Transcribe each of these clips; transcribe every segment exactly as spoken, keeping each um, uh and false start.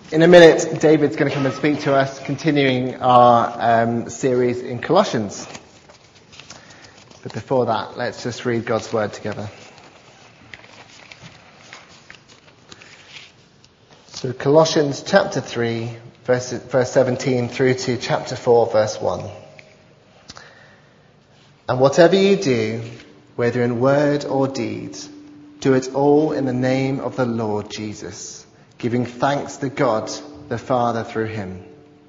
In a minute, David's going to come and speak to us, continuing our um, series in Colossians. But before that, let's just read God's word together. So Colossians chapter three, verse, verse seventeen through to chapter four, verse one. And whatever you do, whether in word or deed, do it all in the name of the Lord Jesus, giving thanks to God the Father through him.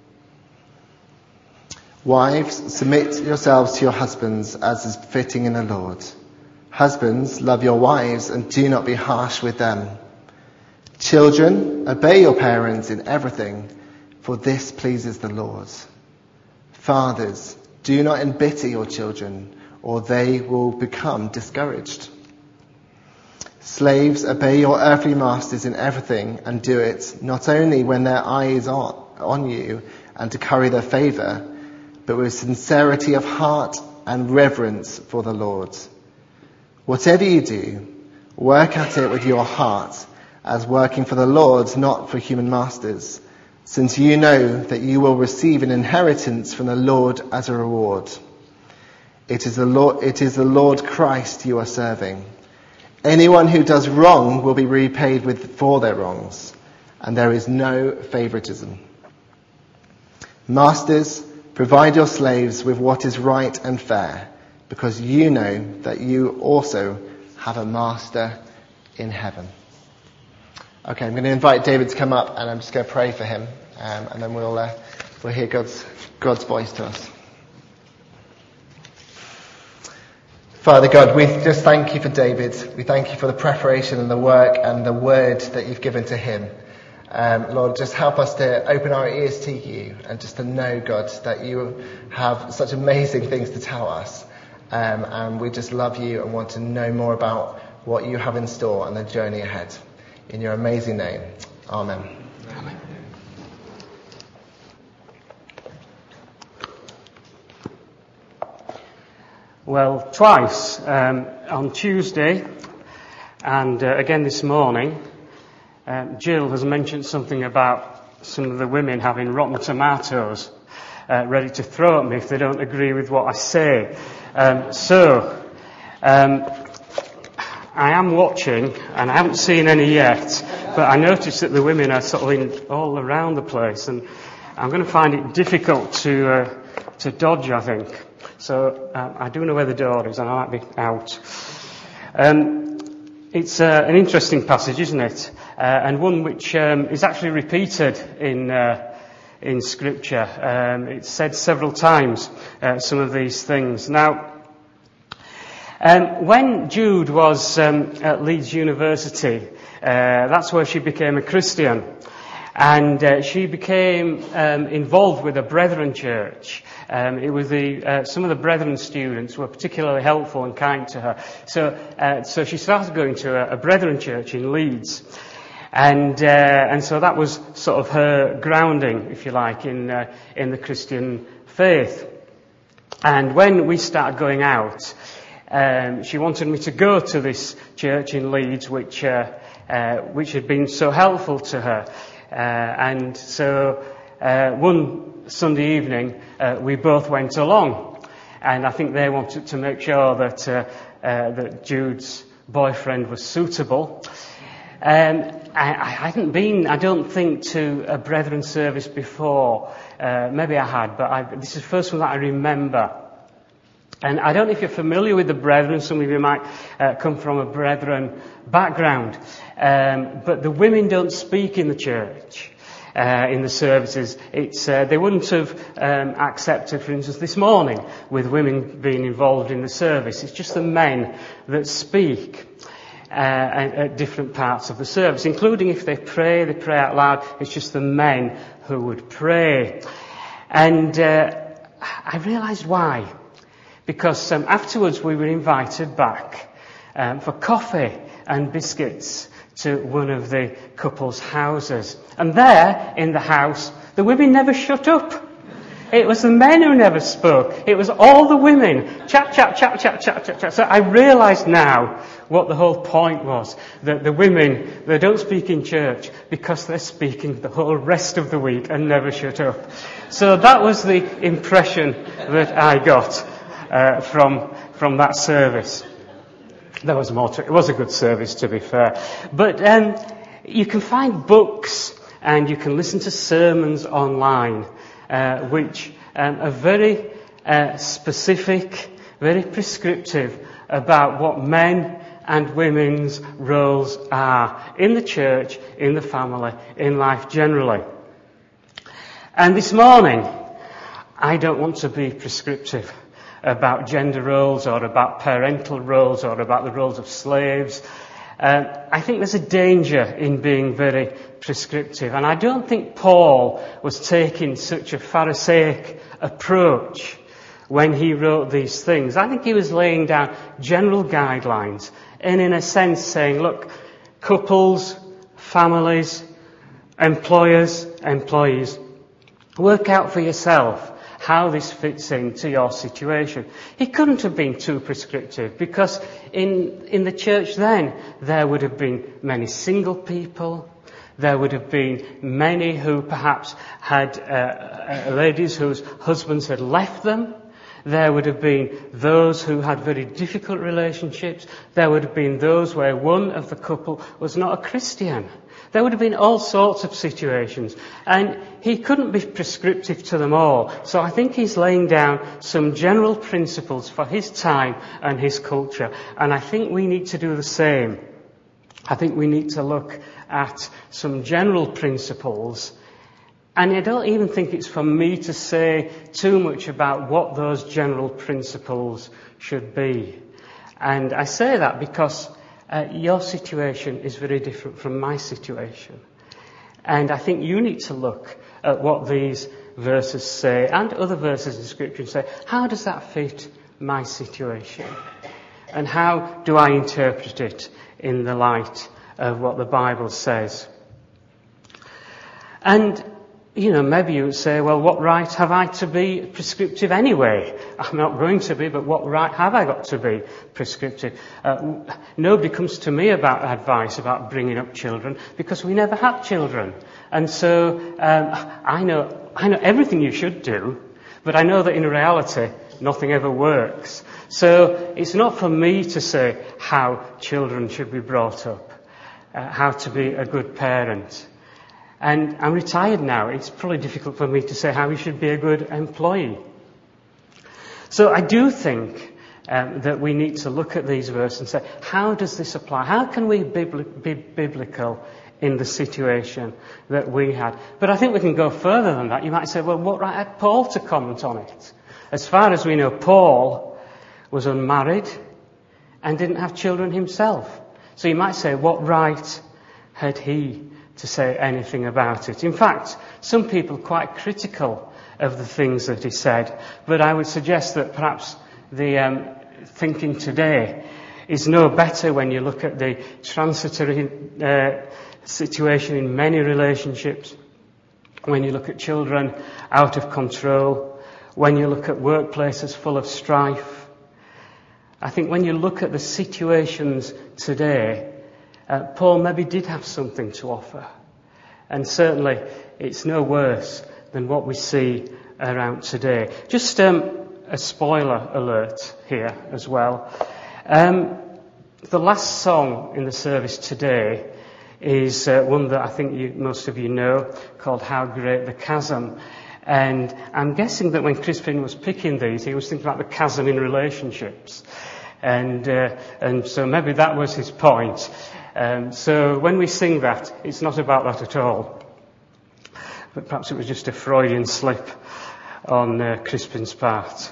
Wives, submit yourselves to your husbands as is fitting in the Lord. Husbands, love your wives and do not be harsh with them. Children, obey your parents in everything, for this pleases the Lord. Fathers, do not embitter your children, or they will become discouraged. Slaves, obey your earthly masters in everything, and do it not only when their eye is on, on you and to curry their favour, but with sincerity of heart and reverence for the Lord. Whatever you do, work at it with your heart, as working for the Lord, not for human masters, since you know that you will receive an inheritance from the Lord as a reward. It is the Lord, it is the Lord Christ you are serving. Anyone who does wrong will be repaid with for their wrongs, and there is no favoritism. Masters, provide your slaves with what is right and fair, because you know that you also have a master in heaven. Okay, I'm going to invite David to come up, and I'm just going to pray for him, um, and then we'll uh, we'll hear God's God's voice to us. Father God, we just thank you for David. We thank you for the preparation and the work and the word that you've given to him. Um, Lord, just help us to open our ears to you and just to know, God, that you have such amazing things to tell us. Um, and we just love you and want to know more about what you have in store and the journey ahead. In your amazing name, amen. Amen. Well, twice, um, on Tuesday and uh, again this morning, um, Jill has mentioned something about some of the women having rotten tomatoes uh, ready to throw at me if they don't agree with what I say. Um, so, um, I am watching, and I haven't seen any yet, but I noticed that the women are sort of in all around the place, and I'm going to find it difficult to uh, to dodge, I think. So um, I do know where the door is, and I might be out. Um, it's uh, an interesting passage, isn't it? Uh, and one which um, is actually repeated in uh, in Scripture. Um, it's said several times, uh, some of these things. Now, um, when Jude was um, at Leeds University, uh, that's where she became a Christian. And uh, she became um, involved with a Brethren church. Um, it was the uh, some of the Brethren students were particularly helpful and kind to her. So, uh, so she started going to a, a Brethren church in Leeds, and uh, and so that was sort of her grounding, if you like, in uh, in the Christian faith. And when we started going out, um, she wanted me to go to this church in Leeds, which uh, uh, which had been so helpful to her. Uh, and so uh, one Sunday evening uh, we both went along, and I think they wanted to make sure that uh, uh, that Jude's boyfriend was suitable. Um, I, I hadn't been, I don't think, to a Brethren service before. Uh, maybe I had, but I, this is the first one that I remember. And I don't know if you're familiar with the Brethren. Some of you might uh, come from a Brethren background. Um, but the women don't speak in the church, uh, in the services. It's, uh, they wouldn't have um, accepted, for instance, this morning, with women being involved in the service. It's just the men that speak uh, at, at different parts of the service, including if they pray, they pray out loud. It's just the men who would pray. And uh, I realised why. Because um, afterwards we were invited back um, for coffee and biscuits to one of the couple's houses. And there, in the house, the women never shut up. It was the men who never spoke. It was all the women. Chat, chat, chat, chat, chat, chat, chat. So I realise now what the whole point was. That the women, they don't speak in church because they're speaking the whole rest of the week and never shut up. So that was the impression that I got uh, from from that service. There was more to it. It was a good service, to be fair. But um, you can find books and you can listen to sermons online uh, which um, are very uh, specific, very prescriptive about what men and women's roles are in the church, in the family, in life generally. And this morning, I don't want to be prescriptive about gender roles or about parental roles or about the roles of slaves. Um, I think there's a danger in being very prescriptive, and I don't think Paul was taking such a Pharisaic approach when he wrote these things. I think he was laying down general guidelines and in a sense saying, look, couples, families, employers, employees, work out for yourself how this fits into your situation. He couldn't have been too prescriptive because in in the church then there would have been many single people. There would have been many who perhaps had uh, uh, ladies whose husbands had left them. There would have been those who had very difficult relationships. There would have been those where one of the couple was not a Christian. There would have been all sorts of situations, and he couldn't be prescriptive to them all. So I think he's laying down some general principles for his time and his culture, and I think we need to do the same. I think we need to look at some general principles, and I don't even think it's for me to say too much about what those general principles should be. And I say that because Uh, your situation is very different from my situation. And I think you need to look at what these verses say and other verses in Scripture and say, how does that fit my situation? And how do I interpret it in the light of what the Bible says? And, you know, maybe you would say, well, what right have I to be prescriptive anyway? I'm not going to be, but what right have I got to be prescriptive? Uh, nobody comes to me about advice about bringing up children because we never had children. And so um, I know I know everything you should do, but I know that in reality nothing ever works. So it's not for me to say how children should be brought up, uh, how to be a good parent. And I'm retired now. It's probably difficult for me to say how we should be a good employee. So I do think um, that we need to look at these verses and say, how does this apply? How can we bibli- be biblical in the situation that we had? But I think we can go further than that. You might say, well, what right had Paul to comment on it? As far as we know, Paul was unmarried and didn't have children himself. So you might say, what right had he to say anything about it? In fact, some people are quite critical of the things that he said, but I would suggest that perhaps the um, thinking today is no better when you look at the transitory uh, situation in many relationships, when you look at children out of control, when you look at workplaces full of strife. I think when you look at the situations today, Uh, Paul maybe did have something to offer. And certainly it's no worse than what we see around today. Just um, a spoiler alert here as well. Um, the last song in the service today is uh, one that I think you, most of you know, called How Great the Chasm. And I'm guessing that when Crispin was picking these, he was thinking about the chasm in relationships. And, uh, and so maybe that was his point. Um, so when we sing that, it's not about that at all. But perhaps it was just a Freudian slip on uh, Crispin's part.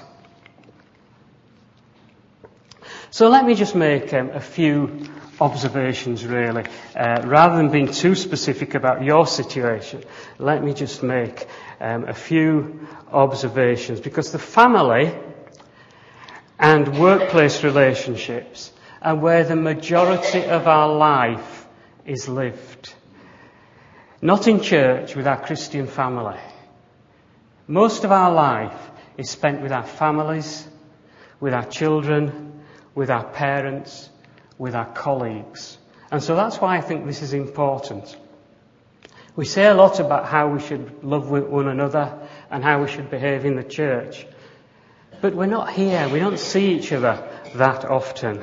So let me just make um, a few observations, really. Uh, rather than being too specific about your situation, let me just make um, a few observations. Because the family and workplace relationships and where the majority of our life is lived. Not in church with our Christian family, Most of our life is spent with our families, with our children, with our parents, with our colleagues. And so that's why I think this is important. We say a lot about how we should love one another and how we should behave in the church. But we're not here. We don't see each other that often.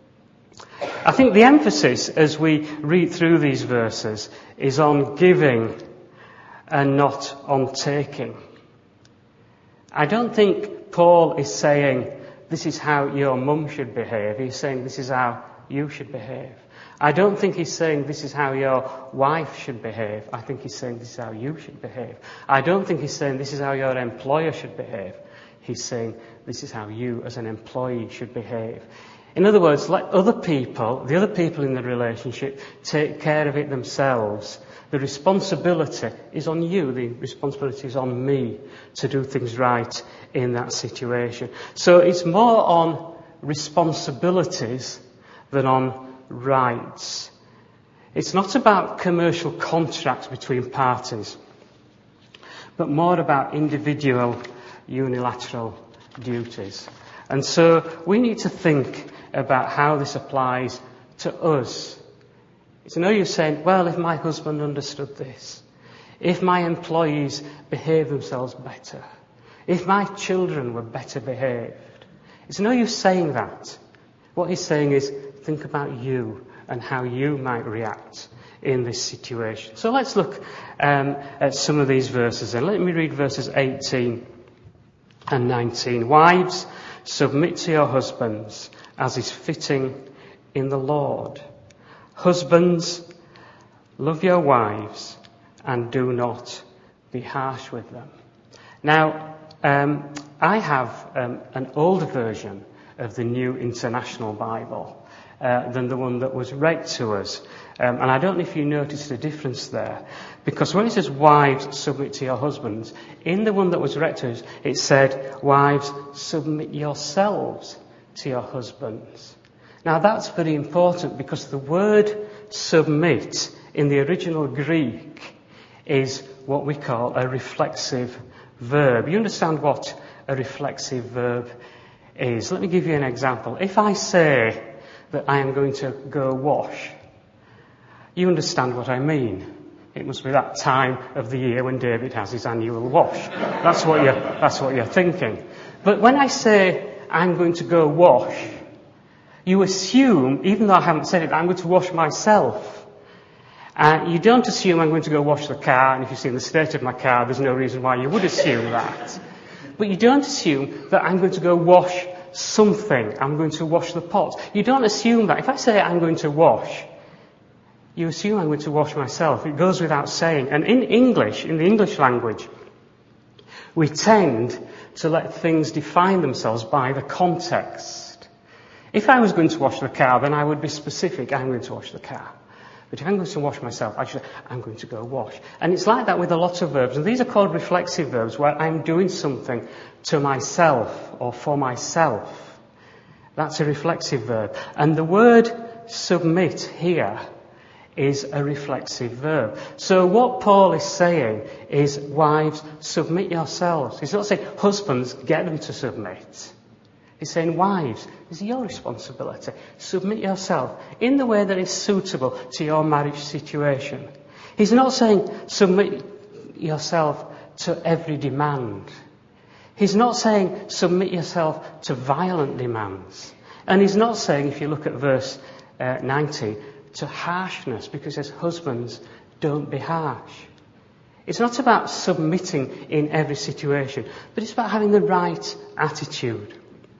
I think the emphasis as we read through these verses is on giving and not on taking. I don't think Paul is saying this is how your mum should behave. He's saying this is how you should behave. I don't think he's saying this is how your wife should behave. I think he's saying this is how you should behave. I don't think he's saying this is how your employer should behave. He's saying this is how you as an employee should behave. In other words, let other people, the other people in the relationship, take care of it themselves. The responsibility is on you. The responsibility is on me to do things right in that situation. So it's more on responsibilities than on rights. It's not about commercial contracts between parties, but more about individual unilateral duties. And so we need to think about how this applies to us. It's no use saying, well, if my husband understood this, if my employees behaved themselves better, if my children were better behaved. It's no use saying that. What he's saying is, think about you and how you might react in this situation. So let's look um, at some of these verses. And let me read verses eighteen and nineteen. Wives, submit to your husbands as is fitting in the Lord. Husbands, love your wives and do not be harsh with them. Now, um, I have um, an older version of the New International Bible uh, than the one that was read to us. Um, and I don't know if you noticed the difference there. Because when it says, wives, submit to your husbands, in the one that was read to us, it said, wives, submit yourselves to your husbands. Now that's very important because the word submit in the original Greek is what we call a reflexive verb. You understand what a reflexive verb is? Let me give you an example. If I say that I am going to go wash, you understand what I mean. It must be that time of the year when David has his annual wash. That's what you're, that's what you're thinking. But when I say I'm going to go wash, you assume, even though I haven't said it, I'm going to wash myself. Uh, you don't assume I'm going to go wash the car, and if you've seen the state of my car, there's no reason why you would assume that. But you don't assume that I'm going to go wash something. I'm going to wash the pots. You don't assume that. If I say I'm going to wash, you assume I'm going to wash myself. It goes without saying. And in English, in the English language, we tend to let things define themselves by the context. If I was going to wash the car, then I would be specific, I'm going to wash the car. But if I'm going to wash myself, I should say, I'm going to go wash. And it's like that with a lot of verbs. And these are called reflexive verbs, where I'm doing something to myself or for myself. That's a reflexive verb. And the word submit here is a reflexive verb. So what Paul is saying is, wives, submit yourselves. He's not saying, husbands, get them to submit. He's saying, wives, this is your responsibility. Submit yourself in the way that is suitable to your marriage situation. He's not saying, submit yourself to every demand. He's not saying, submit yourself to violent demands. And he's not saying, if you look at verse uh, ninety, to harshness, because it says, husbands, don't be harsh. It's not about submitting in every situation, but it's about having the right attitude.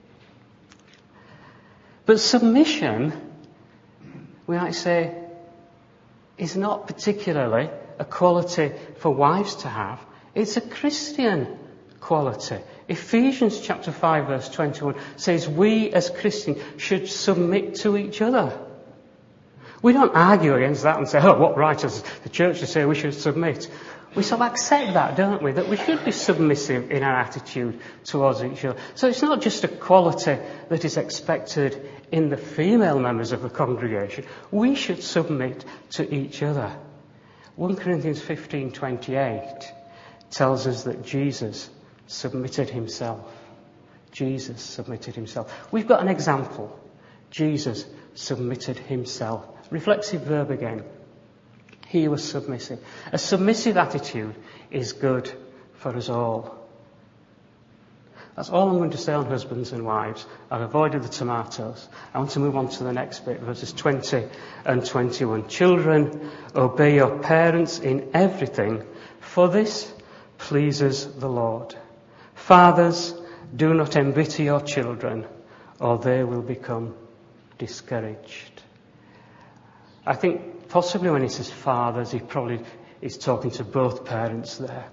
But submission, we might say, is not particularly a quality for wives to have. It's a Christian quality. Ephesians chapter five verse twenty-one says we as Christians should submit to each other. We don't argue against that and say, oh, what right does the church to say we should submit? We sort of accept that, don't we? That we should be submissive in our attitude towards each other. So it's not just a quality that is expected in the female members of the congregation. We should submit to each other. First Corinthians fifteen twenty-eight tells us that Jesus submitted himself. Jesus submitted himself. We've got an example. Jesus submitted himself. Reflexive verb again. He was submissive. A submissive attitude is good for us all. That's all I'm going to say on husbands and wives. I've avoided the tomatoes. I want to move on to the next bit, verses twenty and twenty-one. Children, obey your parents in everything, for this pleases the Lord. Fathers, do not embitter your children, or they will become discouraged. I think possibly when he says fathers, he probably is talking to both parents there.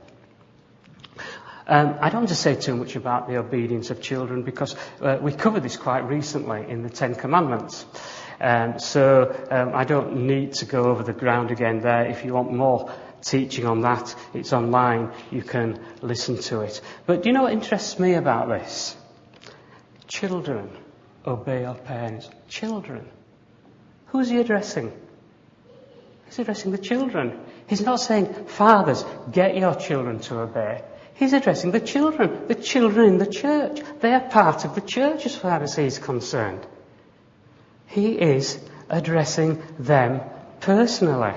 Um, I don't want to say too much about the obedience of children because uh, we covered this quite recently in the Ten Commandments. Um, so um, I don't need to go over the ground again there. If you want more teaching on that, it's online. You can listen to it. But do you know what interests me about this? Children, obey your parents. Children. Who's he addressing? He's addressing the children. He's not saying, fathers, get your children to obey. He's addressing the children, the children in the church. They are part of the church as far as he's concerned. He is addressing them personally.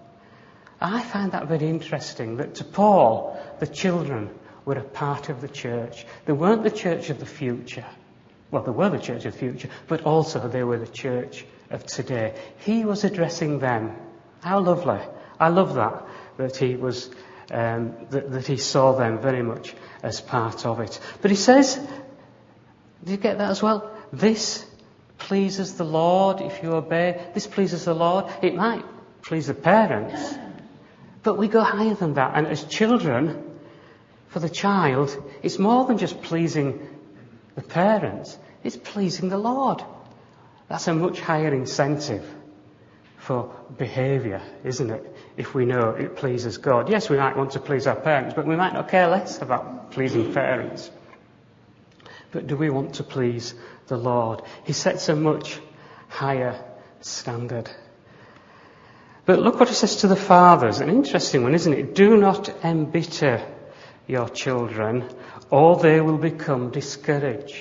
I find that very interesting, that to Paul, the children were a part of the church. They weren't the church of the future. Well, they were the church of the future, but also they were the church of today. He was addressing them. How lovely. I love that, that he was... Um, that, that he saw them very much as part of it. But he says, do you get that as well? This pleases the Lord if you obey. This pleases the Lord. It might please the parents, but we go higher than that. And as children, for the child, it's more than just pleasing the parents. It's pleasing the Lord. That's a much higher incentive for behaviour, isn't it? If we know it pleases God. Yes, we might want to please our parents, but we might not care less about pleasing parents. But do we want to please the Lord? He sets a much higher standard. But look what he says to the fathers. An interesting one, isn't it? Do not embitter your children, or they will become discouraged.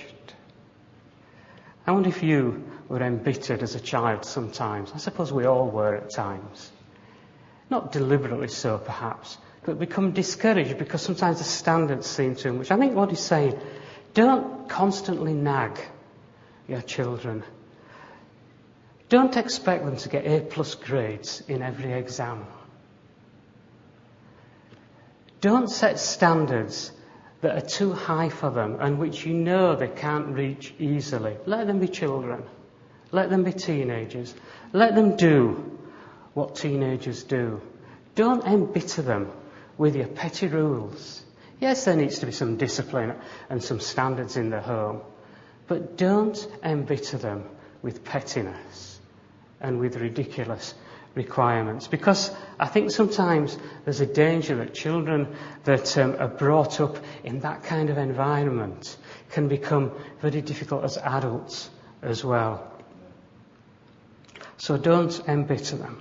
I wonder if you were embittered as a child sometimes. I suppose we all were at times. Not deliberately so, perhaps, but become discouraged because sometimes the standards seem too much. I think what he's saying, don't constantly nag your children. Don't expect them to get A-plus grades in every exam. Don't set standards that are too high for them and which you know they can't reach easily. Let them be children. Let them be teenagers. Let them do what teenagers do. Don't embitter them with your petty rules. Yes, there needs to be some discipline and some standards in the home, but don't embitter them with pettiness and with ridiculous requirements, because I think sometimes there's a danger that children that um, are brought up in that kind of environment can become very difficult as adults as well. So don't embitter them.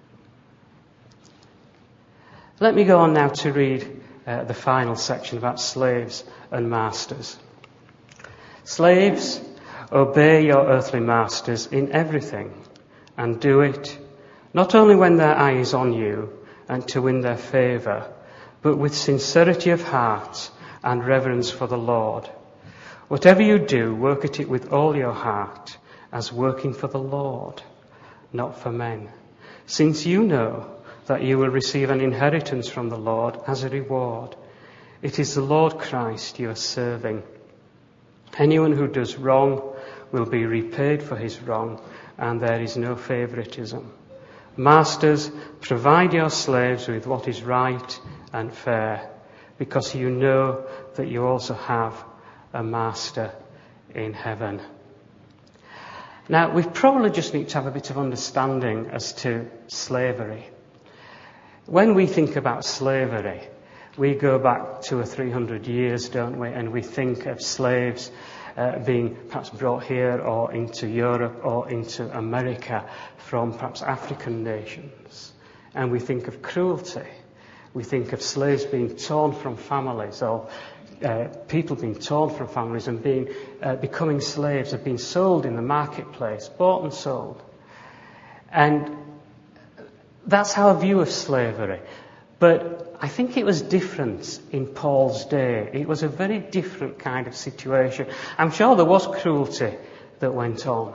Let me go on now to read uh, the final section about slaves and masters. Slaves, obey your earthly masters in everything, and do it not only when their eye is on you and to win their favour, but with sincerity of heart and reverence for the Lord. Whatever you do, work at it with all your heart, as working for the Lord, not for men, since you know that you will receive an inheritance from the Lord as a reward. It is the Lord Christ you are serving. Anyone who does wrong will be repaid for his wrong, and there is no favoritism. Masters, provide your slaves with what is right and fair, because you know that you also have a master in heaven. Now, we probably just need to have a bit of understanding as to slavery. When we think about slavery, we go back two or three hundred years, don't we? And we think of slaves uh, being perhaps brought here or into Europe or into America from perhaps African nations. And we think of cruelty. We think of slaves being torn from families, or uh, people being torn from families and being uh, becoming slaves, of being sold in the marketplace, bought and sold. And that's our view of slavery. But I think it was different in Paul's day. It was a very different kind of situation. I'm sure there was cruelty that went on.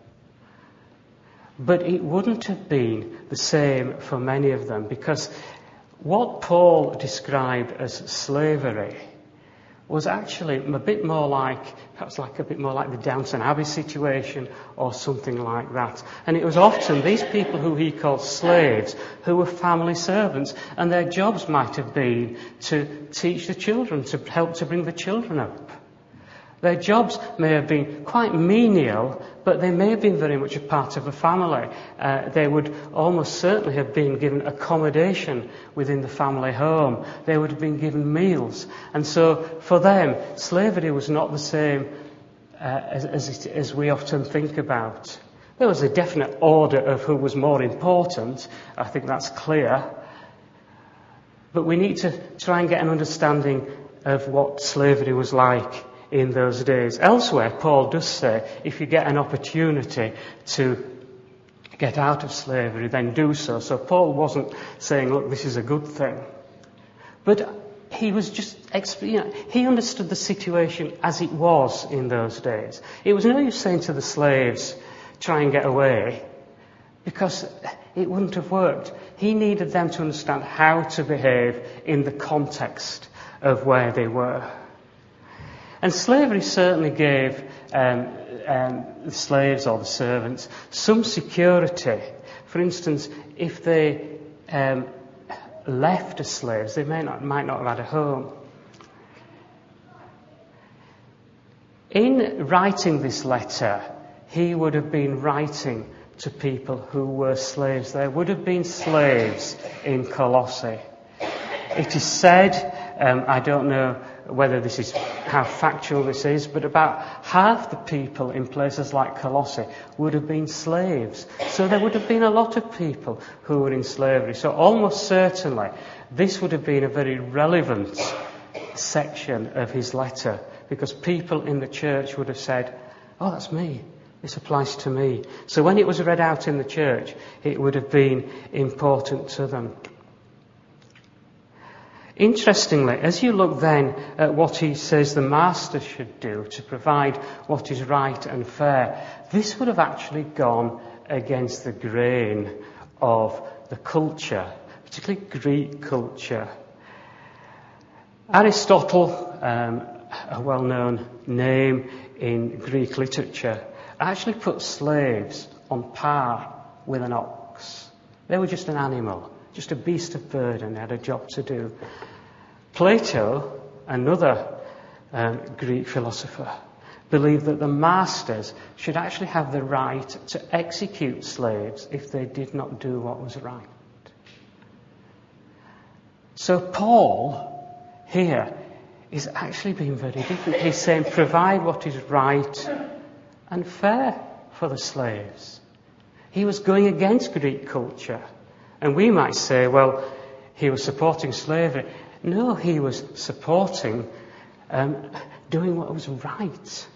But it wouldn't have been the same for many of them, because what Paul described as slavery was actually a bit more like, perhaps like a bit more like the Downton Abbey situation or something like that. And it was often these people who he called slaves who were family servants, and their jobs might have been to teach the children, to help to bring the children up. Their jobs may have been quite menial, but they may have been very much a part of a family. Uh, they would almost certainly have been given accommodation within the family home. They would have been given meals. And so for them, slavery was not the same uh, as, as, it, as we often think about. There was a definite order of who was more important. I think that's clear. But we need to try and get an understanding of what slavery was like in those days. Elsewhere, Paul does say, if you get an opportunity to get out of slavery, then do so. So Paul wasn't saying, look, this is a good thing. But he was just, you know, he understood the situation as it was in those days. It was no use saying to the slaves, try and get away, because it wouldn't have worked. He needed them to understand how to behave in the context of where they were. And slavery certainly gave um, um, the slaves or the servants some security. For instance, if they um, left as slaves, they may not, might not have had a home. In writing this letter, he would have been writing to people who were slaves. There would have been slaves in Colossae. It is said, um, I don't know whether this is how factual this is, but about half the people in places like Colossae would have been slaves. So there would have been a lot of people who were in slavery. So almost certainly this would have been a very relevant section of his letter, because people in the church would have said, oh, that's me. This applies to me. So when it was read out in the church, it would have been important to them. Interestingly, as you look then at what he says the master should do to provide what is right and fair, this would have actually gone against the grain of the culture, particularly Greek culture. Aristotle, um, a well-known name in Greek literature, actually put slaves on par with an ox. They were just an animal, just a beast of burden. They had a job to do. Plato, another um, Greek philosopher, believed that the masters should actually have the right to execute slaves if they did not do what was right. So Paul here is actually being very different. He's saying provide what is right and fair for the slaves. He was going against Greek culture. And we might say, well, he was supporting slavery. No, he was supporting um, doing what was right.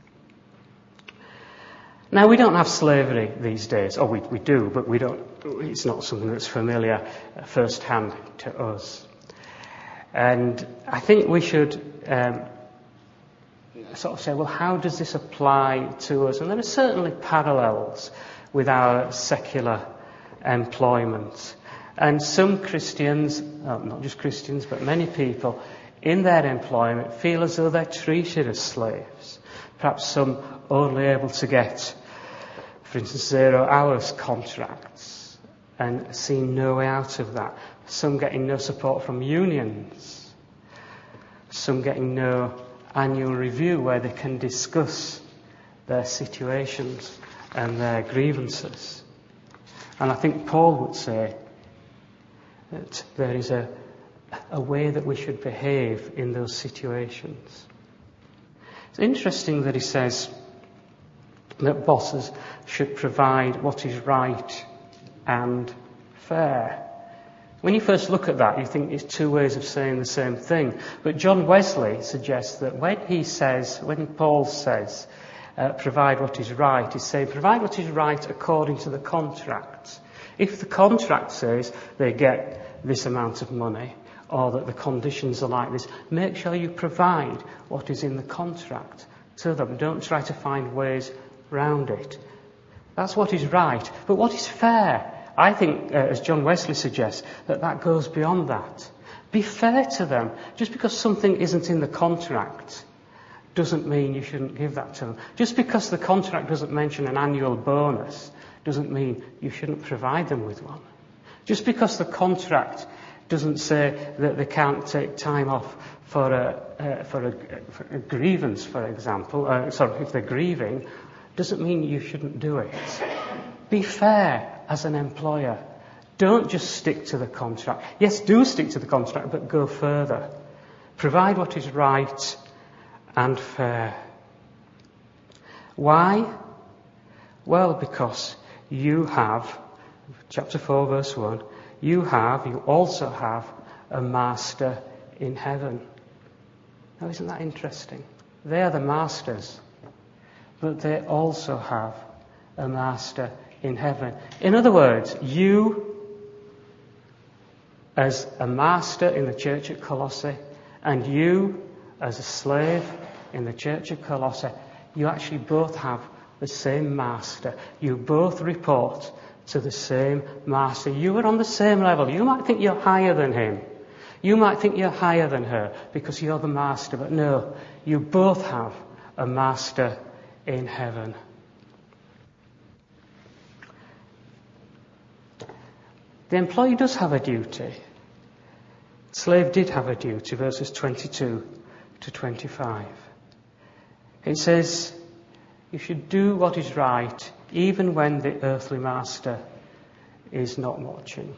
Now, we don't have slavery these days. Oh, we, we do, but we don't. It's not something that's familiar firsthand to us. And I think we should um, sort of say, well, how does this apply to us? And there are certainly parallels with our secular employment. And some Christians, oh, not just Christians, but many people in their employment feel as though they're treated as slaves. Perhaps some only able to get, for instance, zero hours contracts and see no way out of that. Some getting no support from unions. Some getting no annual review where they can discuss their situations and their grievances. And I think Paul would say that there is a, a way that we should behave in those situations. It's interesting that he says that bosses should provide what is right and fair When you first look at that, you think it's two ways of saying the same thing. But John Wesley suggests that when he says, when Paul says, uh, provide what is right, he's saying provide what is right according to the contract. If the contract says they get this amount of money, or that the conditions are like this, make sure you provide what is in the contract to them. Don't try to find ways round it. That's what is right. But what is fair? I think, uh, as John Wesley suggests, that that goes beyond that. Be fair to them. Just because something isn't in the contract doesn't mean you shouldn't give that to them. Just because the contract doesn't mention an annual bonus doesn't mean you shouldn't provide them with one. Just because the contract doesn't say that they can't take time off for a, uh, for a, for a grievance, for example, uh, sorry, if they're grieving, doesn't mean you shouldn't do it. Be fair as an employer. Don't just stick to the contract. Yes, do stick to the contract, but go further. Provide what is right and fair. Why? Well, because you have, chapter four, verse one, you have, you also have a master in heaven. Now, isn't that interesting? They are the masters, but they also have a master in heaven. In other words, you, as a master in the church at Colossae, and you, as a slave in the church at Colossae, you actually both have the same master. You both report to the same master. You are on the same level. You might think you're higher than him. You might think you're higher than her because you're the master, but no, you both have a master in heaven. The employee does have a duty. The slave did have a duty, verses twenty-two to twenty-five. It says, you should do what is right, even when the earthly master is not watching.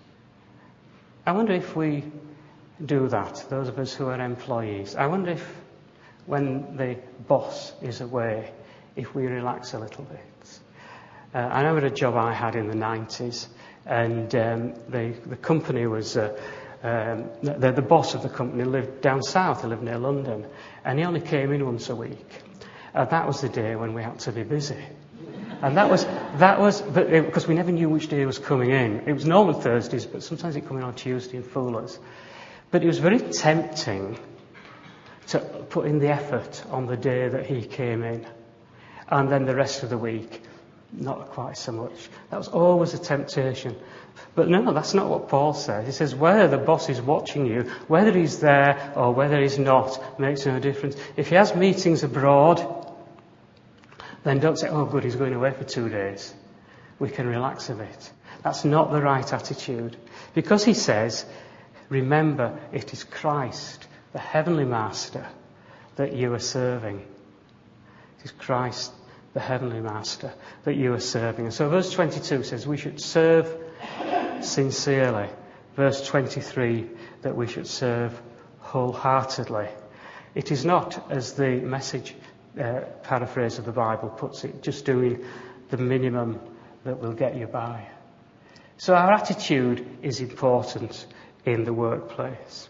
I wonder if we do that, those of us who are employees. I wonder if, when the boss is away, if we relax a little bit. Uh, I know at a job I had in the nineties, and um, the, the company was, uh, um, the, the boss of the company lived down south, he lived near London, and he only came in once a week. And that was the day when we had to be busy. And that was, that was, but it, because we never knew which day was coming in. It was normally Thursdays, but sometimes it came in on Tuesday and fool us. But it was very tempting to put in the effort on the day that he came in. And then the rest of the week, not quite so much. That was always a temptation. But no, that's not what Paul says. He says whether the boss is watching you, whether he's there or whether he's not, makes no difference. If he has meetings abroad, then don't say, oh good, he's going away for two days. We can relax a bit. That's not the right attitude. Because he says, remember, it is Christ, the heavenly master, that you are serving. It is Christ, the heavenly master, that you are serving. And so verse twenty-two says we should serve sincerely. Verse twenty-three, that we should serve wholeheartedly. It is not, as the Message uh, paraphrase of the Bible puts it, just doing the minimum that will get you by. So our attitude is important in the workplace.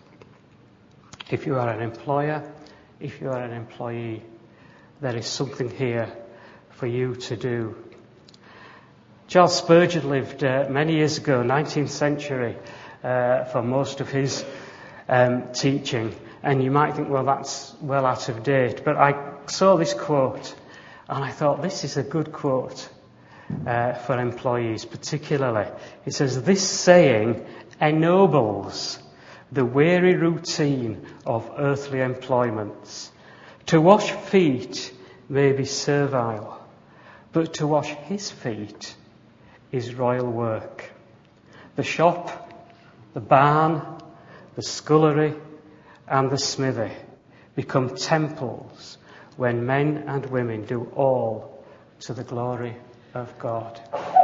If you are an employer, if you are an employee, there is something here for you to do. Charles Spurgeon lived uh, many years ago, nineteenth century, uh, for most of his um, teaching. And you might think, well, that's well out of date. But I saw this quote, and I thought, this is a good quote uh, for employees, particularly. It says, this saying ennobles the weary routine of earthly employments. To wash feet may be servile, but to wash his feet is royal work. The shop, the barn, the scullery, and the smithy become temples when men and women do all to the glory of God.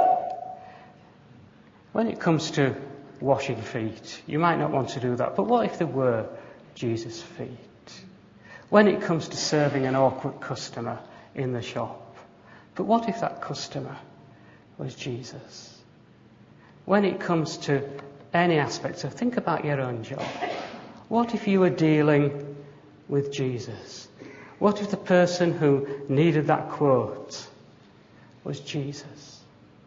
When it comes to washing feet, you might not want to do that, but what if there were Jesus' feet? When it comes to serving an awkward customer in the shop, but what if that customer was Jesus? When it comes to any aspect. So think about your own job. What if you were dealing with Jesus? What if the person who needed that quote was Jesus?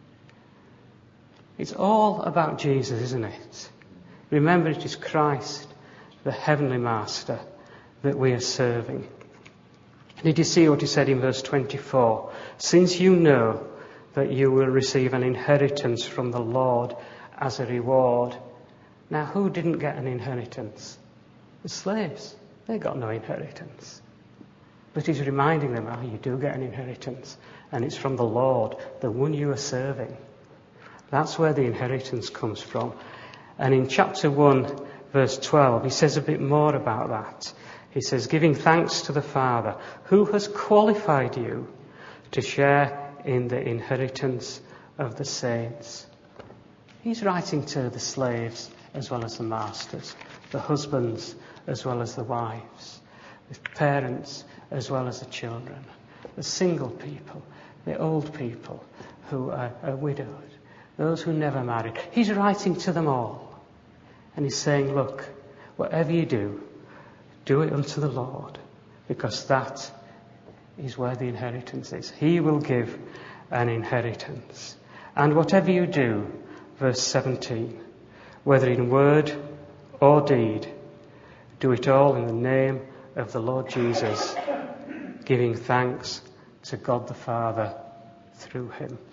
It's all about Jesus, isn't it? Remember, it is Christ, the heavenly master, that we are serving. Did you see what he said in verse twenty-four? Since you know that you will receive an inheritance from the Lord as a reward. Now, who didn't get an inheritance? The slaves. They got no inheritance. But he's reminding them, oh, you do get an inheritance. And it's from the Lord, the one you are serving. That's where the inheritance comes from. And in chapter one, verse twelve, he says a bit more about that. He says, giving thanks to the Father, who has qualified you to share in the inheritance of the saints. He's writing to the slaves as well as the masters, the husbands as well as the wives, the parents as well as the children, the single people, the old people who are, are widowed, those who never married. He's writing to them all. And he's saying, look, whatever you do, do it unto the Lord, because that is where the inheritance is. He will give an inheritance. And whatever you do, verse seventeen, whether in word or deed, do it all in the name of the Lord Jesus, giving thanks to God the Father through him.